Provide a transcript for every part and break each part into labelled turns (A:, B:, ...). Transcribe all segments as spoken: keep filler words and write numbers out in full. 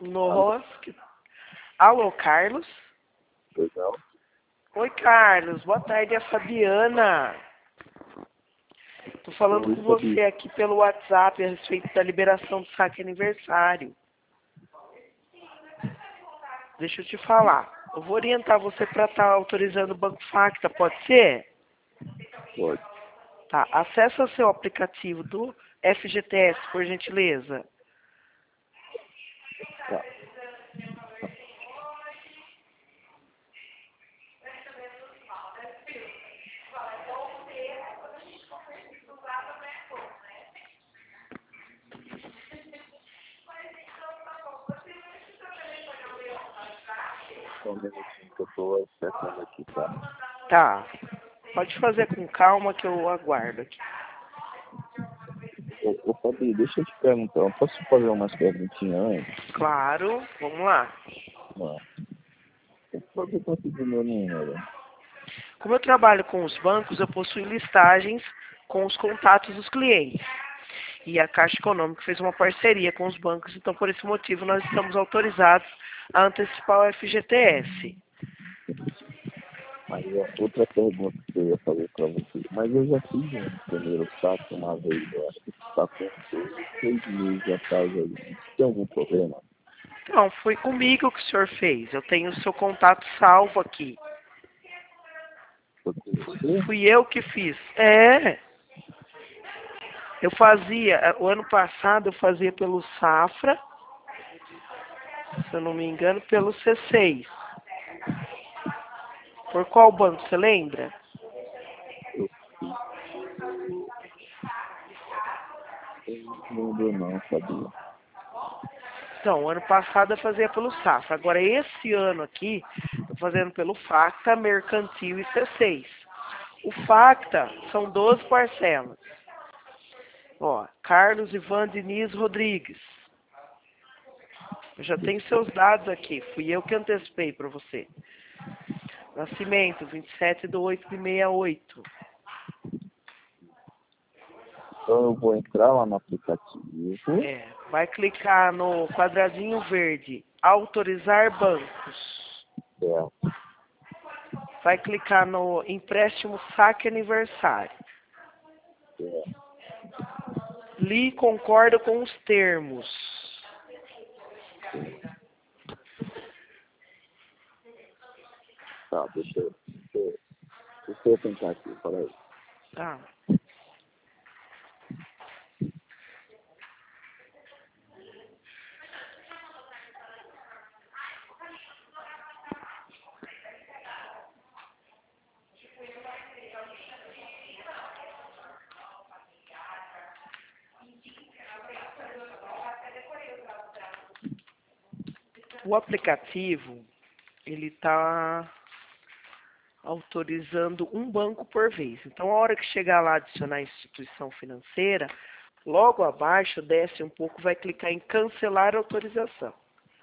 A: Nossa. Alô, Carlos?
B: Legal.
A: Oi, Carlos. Boa tarde, é a Fabiana. Tô falando
B: Oi,
A: com
B: Fabi.
A: você aqui pelo WhatsApp a respeito da liberação do saque aniversário. Deixa eu te falar. Eu vou orientar você para estar autorizando o Banco Facta, pode ser?
B: Pode.
A: Tá. Acesse o seu aplicativo do F G T S, por gentileza.
B: Tá. Só um minutinho que eu tô acessando aqui, tá?
A: Tá. Pode fazer com calma que eu aguardo aqui.
B: Ô, ô Fabi, deixa eu te perguntar, eu posso fazer umas perguntinhas antes?
A: Claro. Vamos lá.
B: Não. Como você conseguiu meu número?
A: Como eu trabalho com os bancos, eu possuo listagens com os contatos dos clientes. E a Caixa Econômica fez uma parceria com os bancos, então por esse motivo nós estamos autorizados a antecipar o F G T S.
B: Mas ó, outra pergunta que eu ia fazer pra você. Mas eu já fiz um primeiro saque uma vez, eu acho que está com dois, seis meses atrás aí. Tem algum problema?
A: Não, foi comigo que o senhor fez. Eu tenho o seu contato salvo aqui.
B: Foi com você?
A: Fui eu que fiz. É. Eu fazia, o ano passado eu fazia pelo Safra, se eu não me engano, pelo C seis. Por qual banco, você lembra?
B: Eu fiz. Eu não lembro não, sabia?
A: Então, ano passado eu fazia pelo Safra. Agora, esse ano aqui, estou fazendo pelo Facta, Mercantil e C seis. O Facta são doze parcelas. Ó, Carlos Ivan Diniz Rodrigues. Eu já tenho seus dados aqui. Fui eu que antecipei para você. Nascimento, vinte e sete de oito de sessenta e oito.
B: Então eu vou entrar lá no aplicativo.
A: É, vai clicar no quadradinho verde, autorizar bancos.
B: Certo.
A: Vai clicar no empréstimo saque aniversário.
B: Certo.
A: Li concorda com os termos.
B: Tá, deixa eu, deixa eu, deixa eu tentar aqui, peraí.
A: Tá. O aplicativo, ele está autorizando um banco por vez. Então, a hora que chegar lá adicionar instituição financeira, logo abaixo, desce um pouco, vai clicar em cancelar a autorização.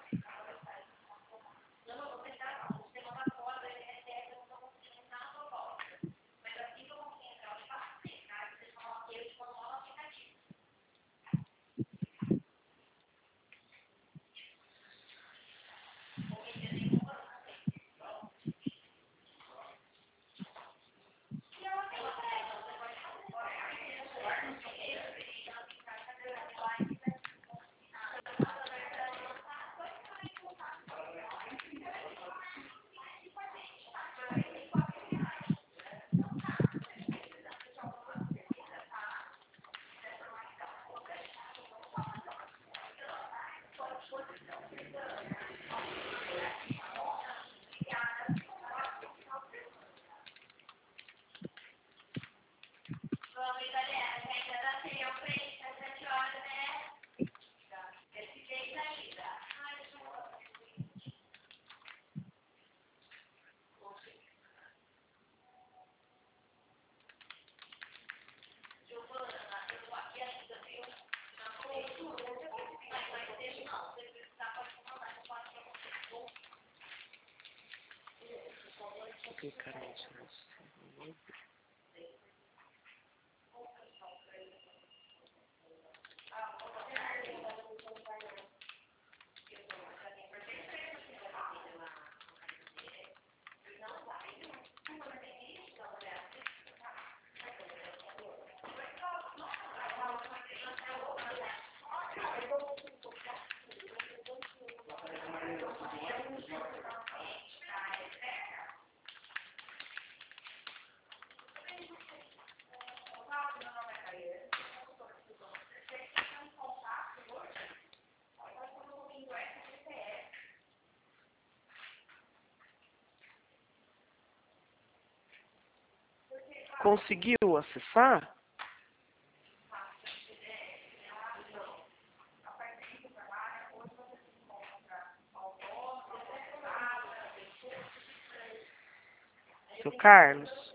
A: Clicar nisso. Conseguiu acessar? Seu Carlos?